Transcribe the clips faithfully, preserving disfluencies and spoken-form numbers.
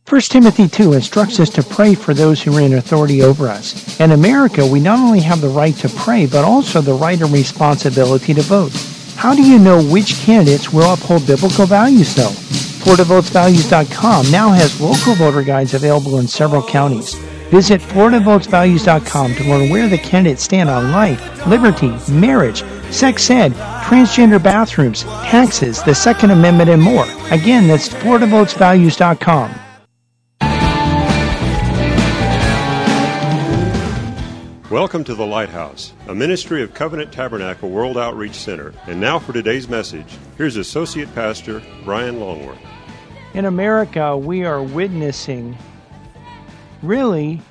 First Timothy two instructs us to pray for those who are in authority over us. In America, we not only have the right to pray, but also the right and responsibility to vote. How do you know which candidates will uphold biblical values, though? Florida Votes Values dot com now has local voter guides available in several counties. Visit Florida Votes Values dot com to learn where the candidates stand on life, liberty, marriage, sex ed, transgender bathrooms, taxes, the Second Amendment, and more. Again, that's Florida Votes Values dot com. Welcome to The Lighthouse, a ministry of Covenant Tabernacle World Outreach Center. And now for today's message, here's Associate Pastor Brian Longworth. In America, we are witnessing really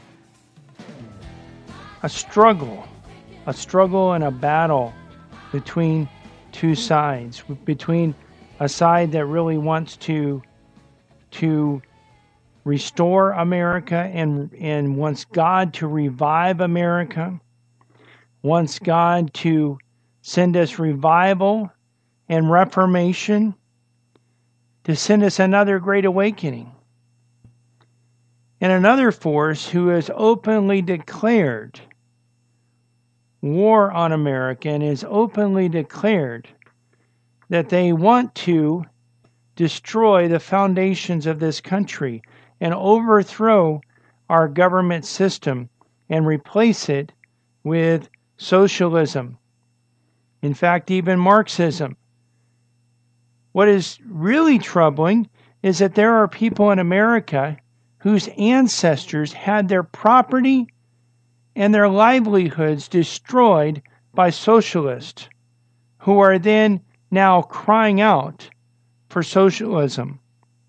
a struggle, a struggle and a battle between two sides, between a side that really wants to to restore America and, and wants God to revive America, wants God to send us revival and reformation, to send us another great awakening. And another force who has openly declared war on America and has openly declared that they want to destroy the foundations of this country and overthrow our government system and replace it with socialism. In fact, even Marxism. What is really troubling is that there are people in America whose ancestors had their property and their livelihoods destroyed by socialists, who are then now crying out for socialism.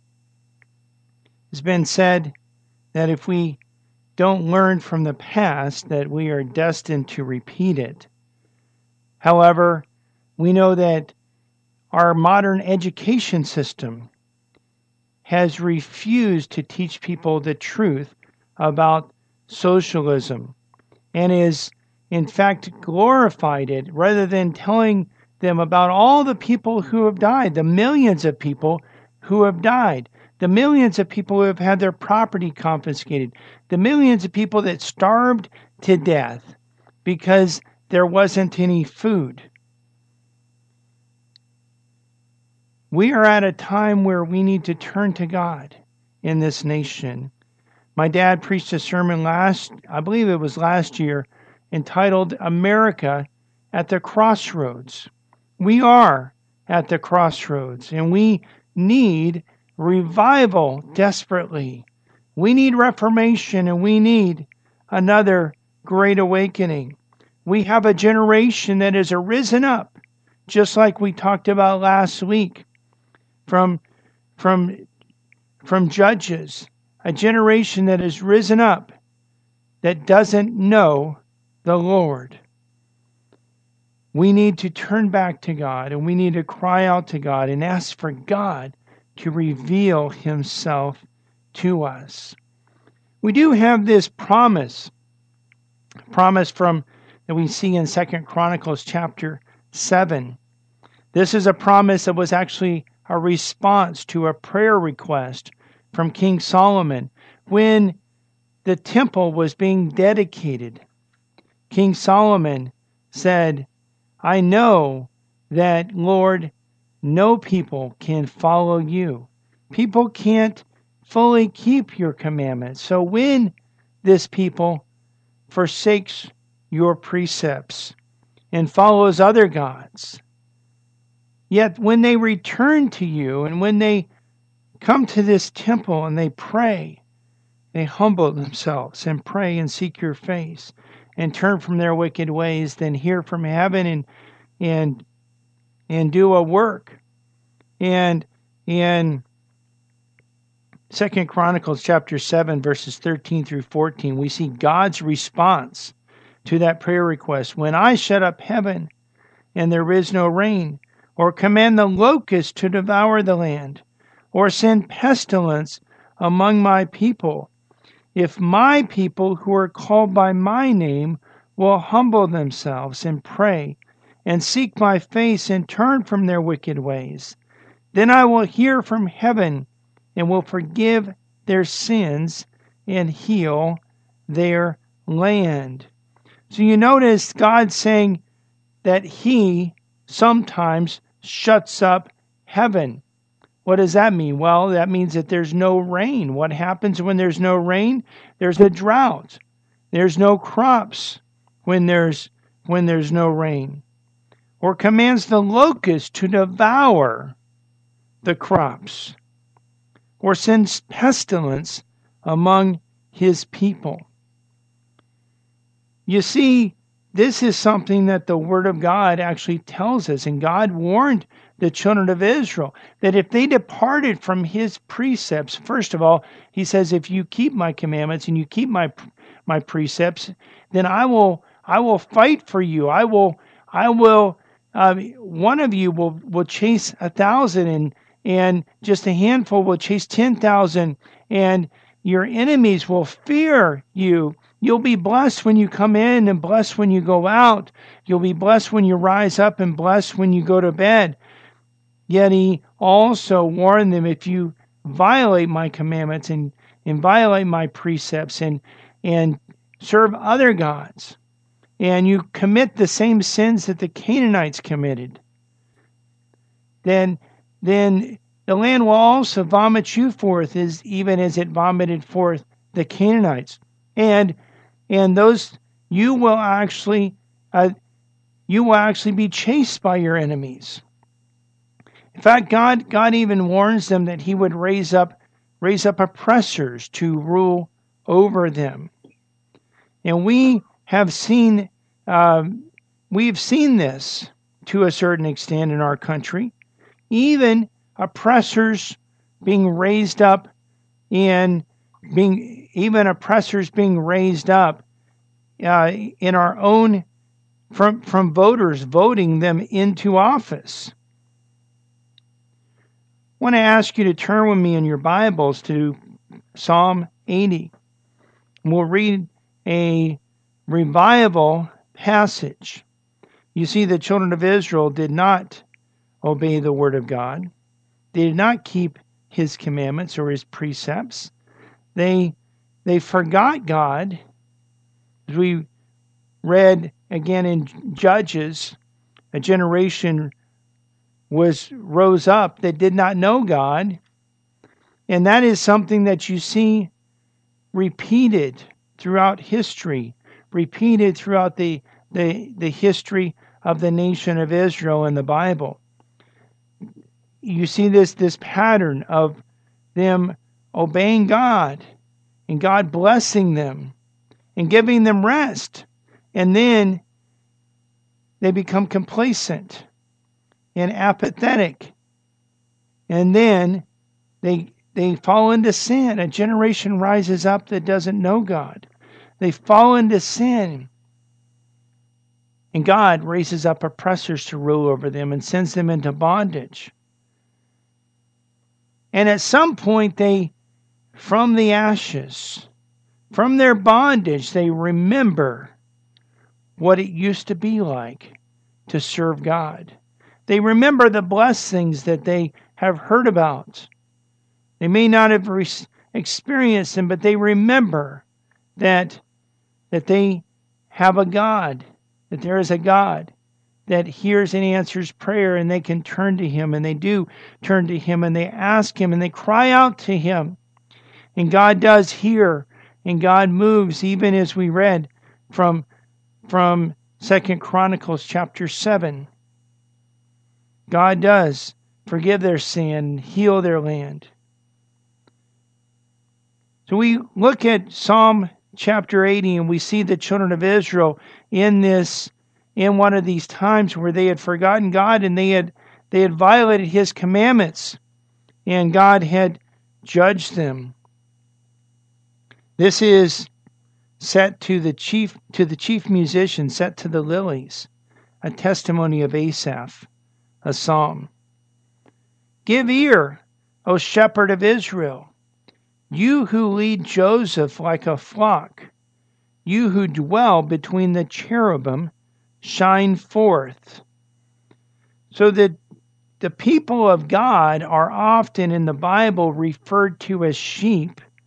It's been said that if we don't learn from the past, that we are destined to repeat it. However, we know that our modern education system has refused to teach people the truth about socialism and is, in fact, glorified it rather than telling them about all the people who have died, the millions of people who have died, the millions of people who have had their property confiscated, the millions of people that starved to death because there wasn't any food. We are at a time where we need to turn to God in this nation. My dad preached a sermon last, I believe it was last year, entitled America at the Crossroads. We are at the crossroads, and we need revival desperately. We need reformation, and we need another great awakening. We have a generation that has arisen up, just like we talked about last week, from, from, from Judges, a generation that has risen up that doesn't know the Lord. We need to turn back to God, and we need to cry out to God and ask for God to reveal himself to us. We do have this promise, promise from that we see in Second Chronicles chapter seven. This is a promise that was actually a response to a prayer request from King Solomon when the temple was being dedicated. King Solomon said, I know that, Lord, no people can follow you. People can't fully keep your commandments. So when this people forsakes your precepts and follows other gods, yet when they return to you and when they come to this temple and they pray, they humble themselves and pray and seek your face and turn from their wicked ways, then hear from heaven and and and do a work. And in Second Chronicles chapter seven, verses thirteen through fourteen, we see God's response to that prayer request. When I shut up heaven and there is no rain, or command the locust to devour the land, or send pestilence among my people, if my people who are called by my name will humble themselves and pray and seek my face and turn from their wicked ways, then I will hear from heaven and will forgive their sins and heal their land. So you notice God saying that he sometimes shuts up heaven. What does that mean? Well, that means that there's no rain. What happens when there's no rain? There's a drought. There's no crops when there's when there's no rain. Or commands the locust to devour the crops. Or sends pestilence among his people. You see, this is something that the Word of God actually tells us, and God warned the children of Israel that if they departed from his precepts, first of all, he says, if you keep my commandments and you keep my my precepts, then I will I will fight for you. I will I will uh, one of you will will chase a thousand, and and just a handful will chase ten thousand, and your enemies will fear you. You'll be blessed when you come in and blessed when you go out. You'll be blessed when you rise up and blessed when you go to bed. Yet he also warned them, if you violate my commandments and, and violate my precepts and, and serve other gods, and you commit the same sins that the Canaanites committed, then, then the land will also vomit you forth, as even as it vomited forth the Canaanites. And and those you will actually uh, you will actually be chased by your enemies. In fact, God God even warns them that he would raise up raise up oppressors to rule over them. And we have seen um, we've seen this to a certain extent in our country, even oppressors being raised up in being even oppressors being raised up uh, in our own from from voters voting them into office. I want to ask you to turn with me in your Bibles to Psalm eighty. We'll read a revival passage. You see, the children of Israel did not obey the word of God. They did not keep his commandments or his precepts. They they forgot God. As we read again in Judges, a generation was rose up that did not know God. And that is something that you see repeated throughout history, repeated throughout the, the, the history of the nation of Israel in the Bible. You see this, this pattern of them obeying God and God blessing them and giving them rest. And then they become complacent and apathetic. And then they they fall into sin. A generation rises up that doesn't know God. They fall into sin. And God raises up oppressors to rule over them and sends them into bondage. And at some point, they, from the ashes, from their bondage, they remember what it used to be like to serve God. They remember the blessings that they have heard about. They may not have re- experienced them, but they remember that, that they have a God, that there is a God that hears and answers prayer, and they can turn to him, and they do turn to him, and they ask him, and they cry out to him. And God does hear, and God moves, even as we read from, from Second Chronicles chapter seven. God does forgive their sin, heal their land. So we look at Psalm chapter eighty, and we see the children of Israel in this, in one of these times where they had forgotten God, and they had they had violated his commandments, and God had judged them. This is set to the chief to the chief musician, set to the lilies, a testimony of Asaph, a psalm. Give ear, O shepherd of Israel, you who lead Joseph like a flock, you who dwell between the cherubim, shine forth. So that the people of God are often in the Bible referred to as sheep,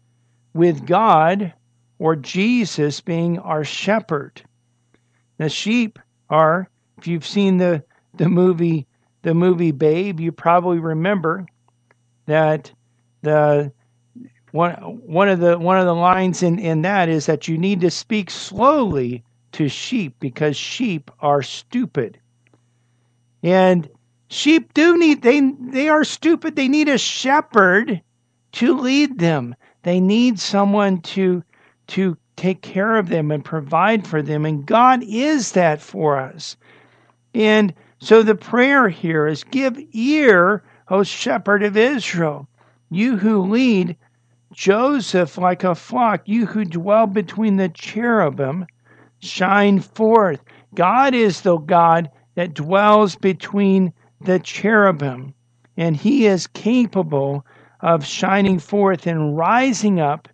with God or Jesus being our shepherd. The sheep are, if you've seen the, the movie the movie Babe, you probably remember that the one one of the one of the lines in, in that is that you need to speak slowly to sheep because sheep are stupid. And sheep do need they they are stupid. They need a shepherd to lead them. They need someone to to take care of them and provide for them. And God is that for us. And so the prayer here is, give ear, O shepherd of Israel, you who lead Joseph like a flock, you who dwell between the cherubim, shine forth. God is the God that dwells between the cherubim, and he is capable of shining forth and rising up.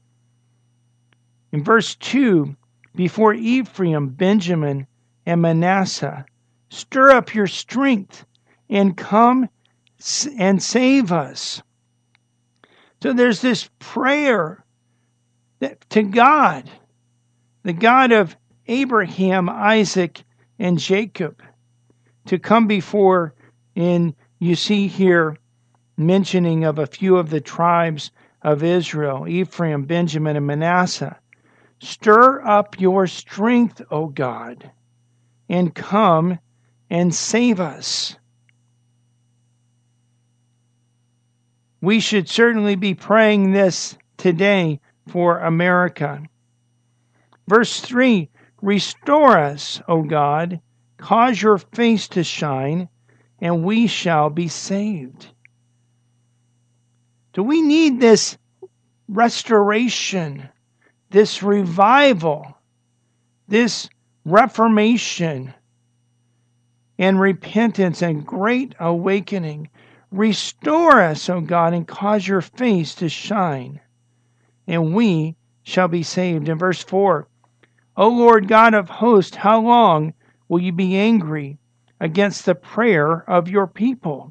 In verse two, before Ephraim, Benjamin, and Manasseh, stir up your strength and come and save us. So there's this prayer that, to God, the God of Abraham, Isaac, and Jacob, to come before, and you see here mentioning of a few of the tribes of Israel, Ephraim, Benjamin, and Manasseh. Stir up your strength, O God, and come and save us. We should certainly be praying this today for America. Verse three, restore us, O God, cause your face to shine, and we shall be saved. Do we need this restoration, this revival, this reformation, and repentance and great awakening? Restore us, O God, and cause your face to shine, and we shall be saved. In verse four, O Lord God of hosts, how long will you be angry against the prayer of your people?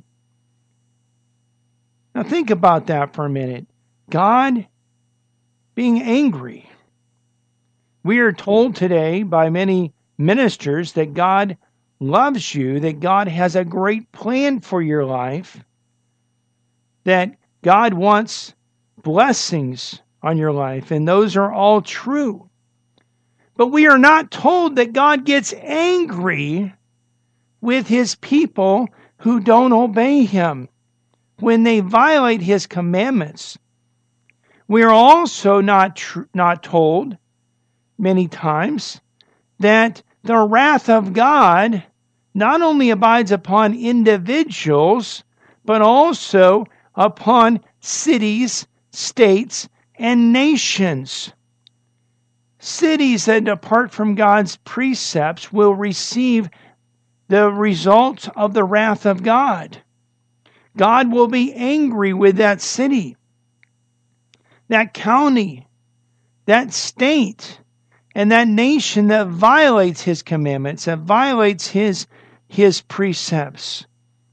Now think about that for a minute. God being angry. We are told today by many ministers that God loves you, that God has a great plan for your life, that God wants blessings on your life, and those are all true. But we are not told that God gets angry with his people who don't obey him when they violate his commandments. We are also not tr- not told many times that the wrath of God not only abides upon individuals, but also upon cities, states, and nations. Cities that depart from God's precepts will receive the results of the wrath of God. God will be angry with that city, that county, that state, and that nation that violates his commandments, that violates his, his precepts.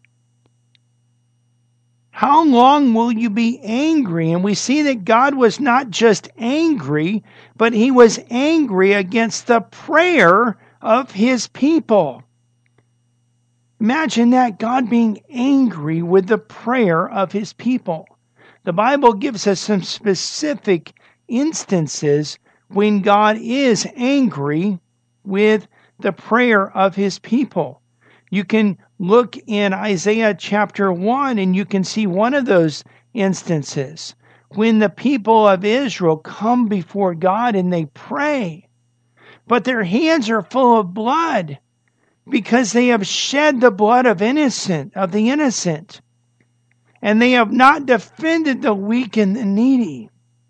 How long will you be angry? And we see that God was not just angry, but he was angry against the prayer of his people. Imagine that, God being angry with the prayer of his people. The Bible gives us some specific instances when God is angry with the prayer of his people. You can look in Isaiah chapter one and you can see one of those instances when the people of Israel come before God and they pray, but their hands are full of blood because they have shed the blood of innocent of the innocent, and they have not defended the weak and the needy.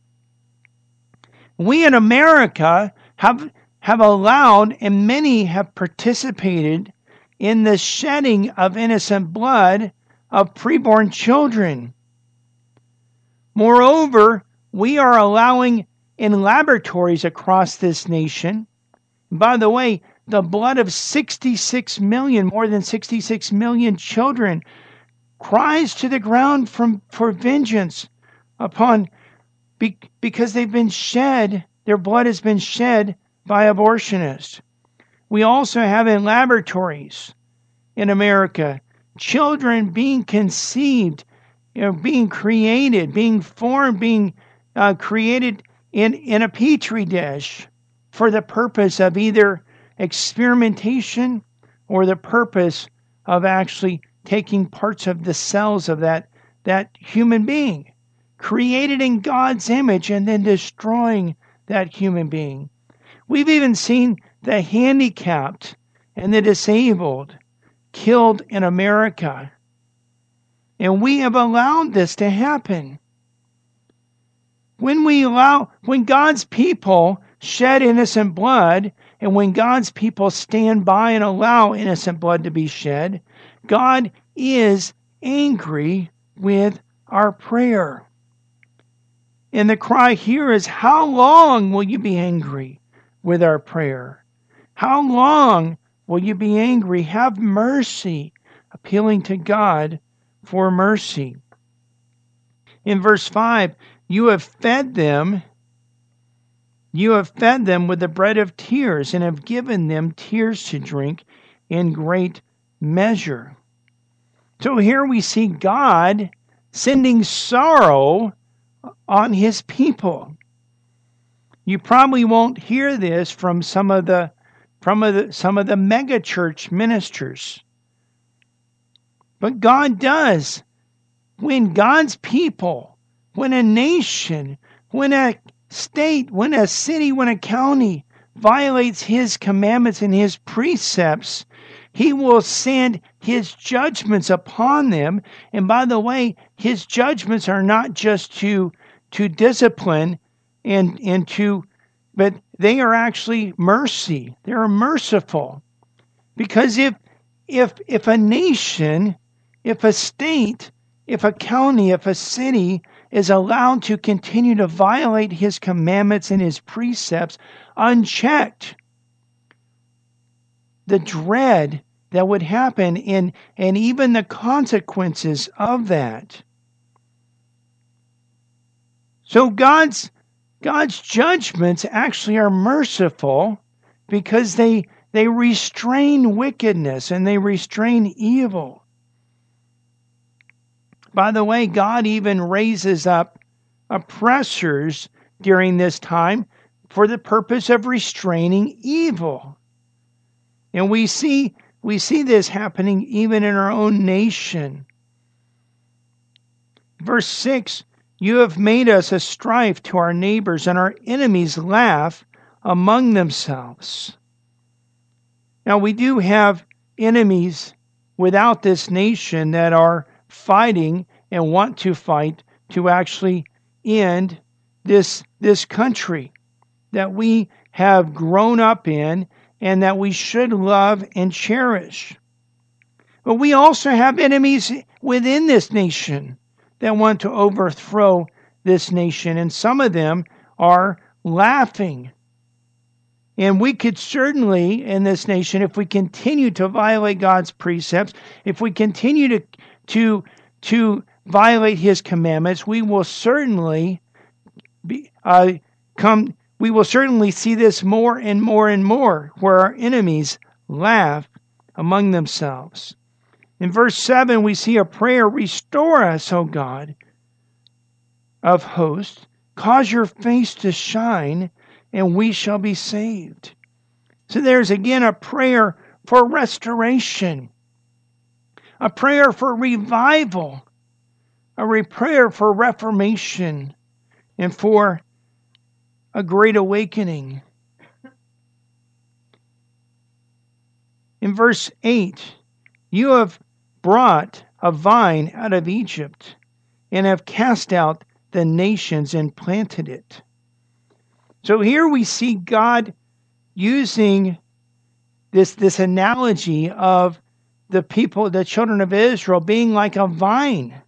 We in America have have allowed, and many have participated in the shedding of innocent blood of preborn children. Moreover, we are allowing in laboratories across this nation, by the way, the blood of sixty-six million, more than sixty-six million children cries to the ground from, for vengeance upon be, because they've been shed, their blood has been shed by abortionists. We also have in laboratories in America children being conceived, you know, being created, being formed, being uh, created in, in a petri dish for the purpose of either experimentation or the purpose of actually taking parts of the cells of that, that human being, created in God's image, and then destroying that human being. We've even seen the handicapped and the disabled killed in America. And we have allowed this to happen. When we allow, when God's people shed innocent blood, and when God's people stand by and allow innocent blood to be shed, God is angry with our prayer. And the cry here is, how long will you be angry with our prayer? How long will you be angry? Have mercy, appealing to God for mercy. In verse five, you have fed them, you have fed them with the bread of tears, and have given them tears to drink in great measure. So here we see God sending sorrow on his people. You probably won't hear this from some of the from the, some of the mega church ministers. But God does. When God's people, when a nation, when a state, when a city, when a county violates his commandments and his precepts, he will send his judgments upon them. And by the way, his judgments are not just to, to discipline and, and to, but they are actually mercy. They are merciful. Because if, if, if a nation, if a state, if a county, if a city is allowed to continue to violate his commandments and his precepts unchecked, the dread that would happen in, and even the consequences of that. So God's God's judgments actually are merciful because they they restrain wickedness and they restrain evil. By the way, God even raises up oppressors during this time for the purpose of restraining evil. And we see we see this happening even in our own nation. Verse six, you have made us a strife to our neighbors, and our enemies laugh among themselves. Now we do have enemies without this nation that are fighting and want to fight to actually end this, this country that we have grown up in and that we should love and cherish. But we also have enemies within this nation that want to overthrow this nation, and some of them are laughing. And we could certainly, in this nation, if we continue to violate God's precepts, if we continue to to to violate His commandments, we will certainly be uh, come. We will certainly see this more and more and more, where our enemies laugh among themselves. In verse seven, we see a prayer, restore us, O God of hosts, cause your face to shine, and we shall be saved. So there's again a prayer for restoration, a prayer for revival, a re- prayer for reformation, and for a great awakening. In verse eight, you have brought a vine out of Egypt and have cast out the nations and planted it. So here we see God using this, this analogy of the people, the children of Israel, being like a vine.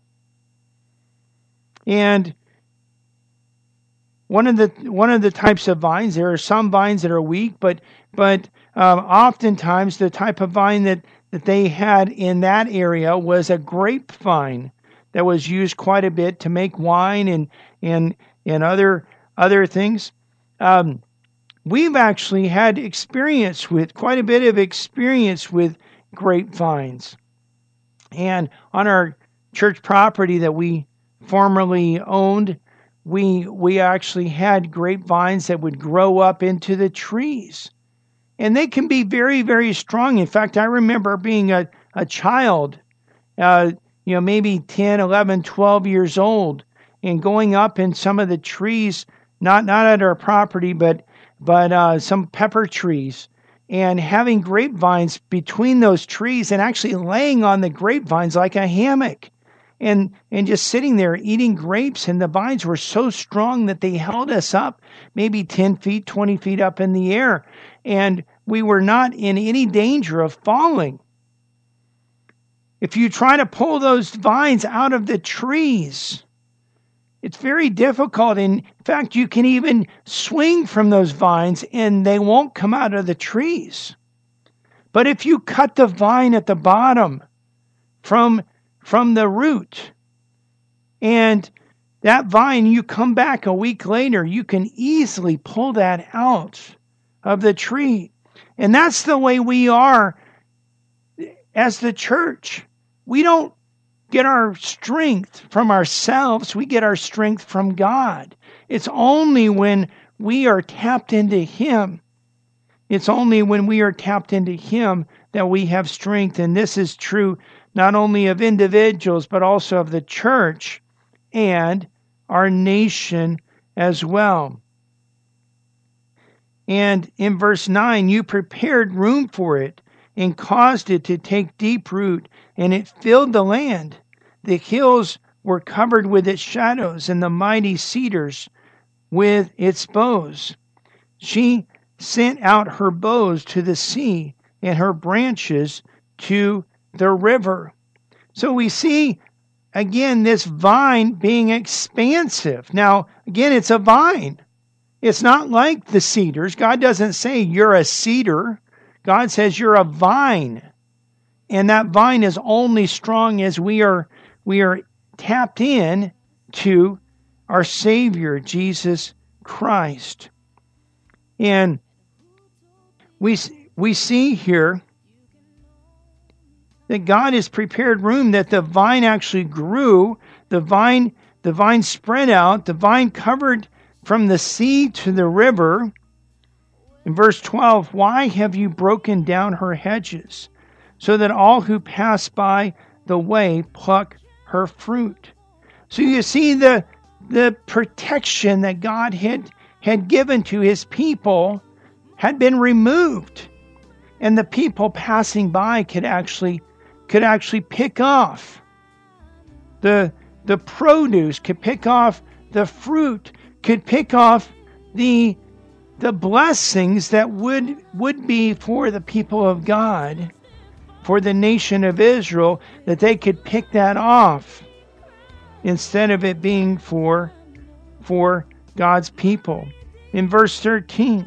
And one of the one of the types of vines, there are some vines that are weak, but but um, oftentimes the type of vine that that they had in that area was a grapevine that was used quite a bit to make wine and and and other other things. Um, we've actually had experience with quite a bit of experience with grapevines. And on our church property that we formerly owned, we we actually had grapevines that would grow up into the trees. And they can be very, very strong. In fact, I remember being a, a child, uh, you know, maybe ten, eleven, twelve years old, and going up in some of the trees, not not at our property, but but uh, some pepper trees, and having grapevines between those trees and actually laying on the grapevines like a hammock, and and just sitting there eating grapes. And the vines were so strong that they held us up maybe ten feet, twenty feet up in the air, and we were not in any danger of falling. If you try to pull those vines out of the trees, it's very difficult. In fact, you can even swing from those vines and they won't come out of the trees. But if you cut the vine at the bottom from, from the root, and that vine, you come back a week later, you can easily pull that out of the tree. And that's the way we are as the church. We don't get our strength from ourselves. We get our strength from God. It's only when we are tapped into Him. It's only when we are tapped into Him that we have strength. And this is true not only of individuals, but also of the church and our nation as well. And in verse nine, you prepared room for it and caused it to take deep root, and it filled the land. The hills were covered with its shadows, and the mighty cedars with its boughs. She sent out her boughs to the sea, and her branches to the river. So we see, again, this vine being expansive. Now, again, it's a vine. It's not like the cedars. God doesn't say you're a cedar. God says you're a vine. And that vine is only strong as we are we are tapped in to our Savior, Jesus Christ. And we we see here that God has prepared room, that the vine actually grew, the vine, the vine spread out, the vine covered from the sea to the river. In verse twelve, why have you broken down her hedges, so that all who pass by the way pluck her fruit? So you see the, the protection that God had, had given to His people had been removed. And the people passing by could actually could actually pick off the, the produce, could pick off the fruit, could pick off the the blessings that would would be for the people of God, for the nation of Israel, that they could pick that off instead of it being for for God's people. In verse thirteen,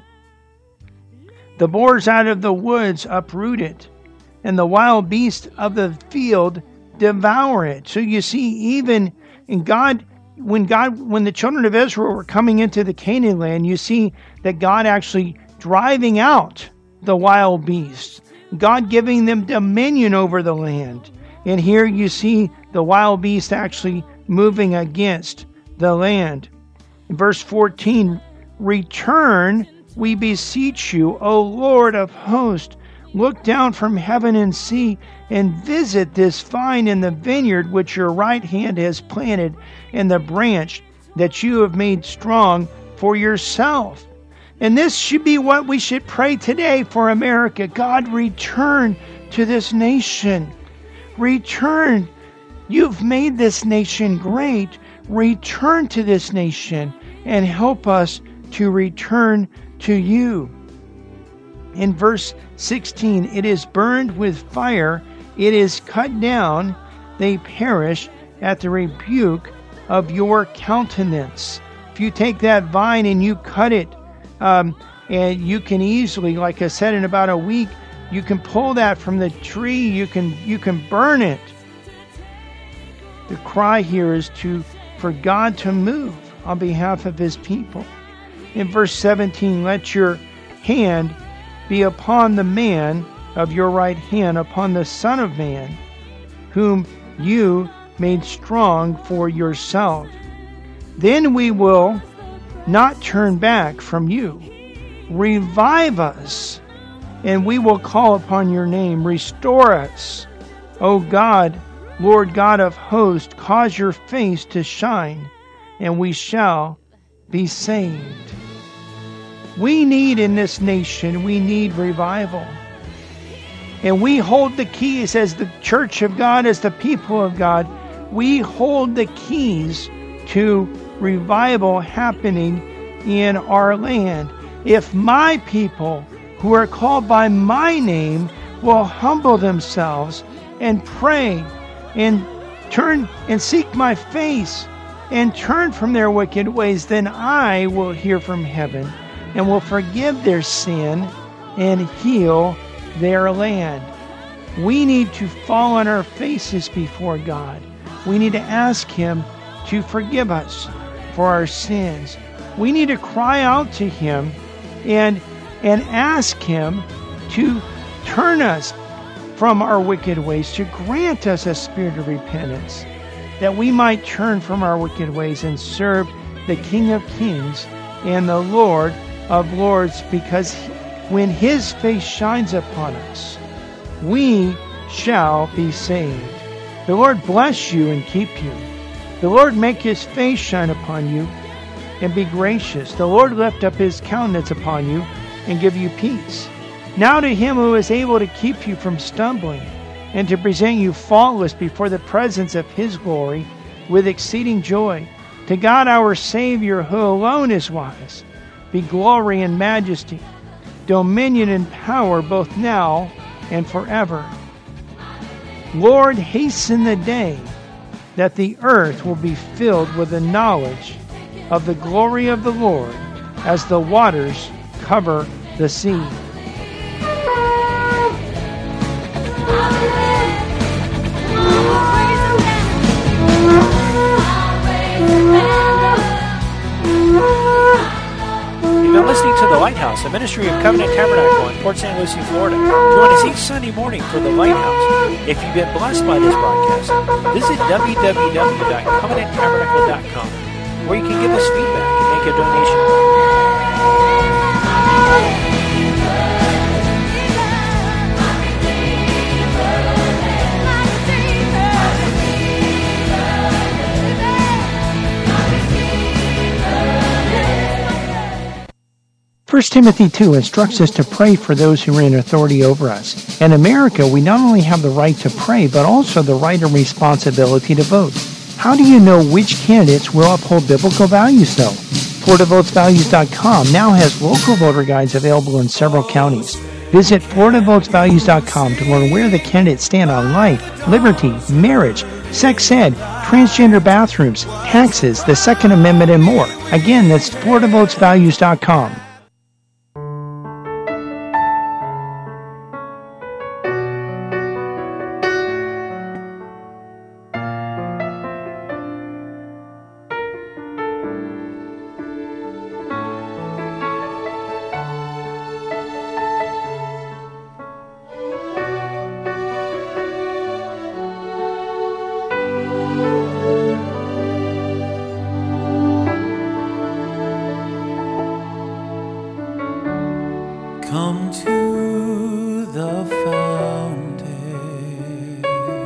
the boars out of the woods uproot it, and the wild beasts of the field devour it. So you see, even in God, when God, when the children of Israel were coming into the Canaan land, you see that God actually driving out the wild beasts, God giving them dominion over the land. And here you see the wild beast actually moving against the land. In verse fourteen, return, we beseech you, O Lord of hosts. Look down from heaven and see, and visit this vine in the vineyard which your right hand has planted, and the branch that you have made strong for yourself. And this should be what we should pray today for America. God, return to this nation. Return. You've made this nation great. Return to this nation and help us to return to you. In verse sixteen, it is burned with fire, it is cut down, they perish at the rebuke of your countenance. If you take that vine and you cut it, um, and you can easily, like I said, in about a week, you can pull that from the tree, you can you can burn it. The cry here is to for God to move, on behalf of his people. In verse seventeen, let your hand be upon the man of your right hand, upon the Son of Man, whom you made strong for yourself. Then we will not turn back from you. Revive us, and we will call upon your name. Restore us, O God, Lord God of hosts, cause your face to shine, and we shall be saved. We need in this nation, we need revival. And we hold the keys as the church of God, as the people of God. We hold the keys to revival happening in our land. If my people who are called by my name will humble themselves and pray and turn and seek my face and turn from their wicked ways, then I will hear from heaven and will forgive their sin and heal their land. We need to fall on our faces before God. We need to ask Him to forgive us for our sins. We need to cry out to Him and, and ask Him to turn us from our wicked ways, to grant us a spirit of repentance, that we might turn from our wicked ways and serve the King of Kings and the Lord of Lords, because when His face shines upon us, we shall be saved. The Lord bless you and keep you. The Lord make His face shine upon you and be gracious. The Lord lift up His countenance upon you and give you peace. Now to Him who is able to keep you from stumbling and to present you faultless before the presence of His glory with exceeding joy, to God our Savior, who alone is wise, be glory and majesty, dominion and power, both now and forever. Lord, hasten the day that the earth will be filled with the knowledge of the glory of the Lord as the waters cover the sea. You've been listening to The Lighthouse, a ministry of Covenant Tabernacle in Port Saint Lucie, Florida. Join us each Sunday morning for The Lighthouse. If you've been blessed by this broadcast, visit w w w dot covenant tabernacle dot com, where you can give us feedback and make a donation. First Timothy two instructs us to pray for those who are in authority over us. In America, we not only have the right to pray, but also the right and responsibility to vote. How do you know which candidates will uphold biblical values, though? Florida Votes Values dot com now has local voter guides available in several counties. Visit Florida Votes Values dot com to learn where the candidates stand on life, liberty, marriage, sex ed, transgender bathrooms, taxes, the Second Amendment, and more. Again, that's Florida Votes Values dot com. Come to the fountain,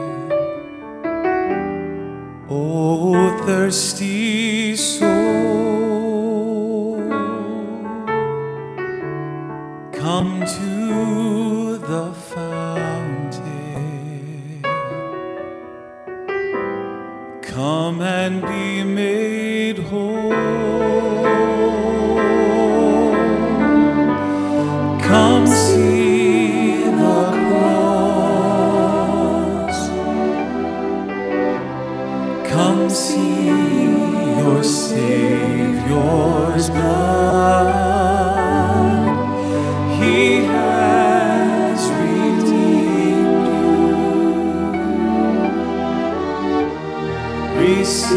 O thirsty soul. Come to the fountain, come and be made whole. Come see the cross. Come see your Savior's blood. He has redeemed you. Receive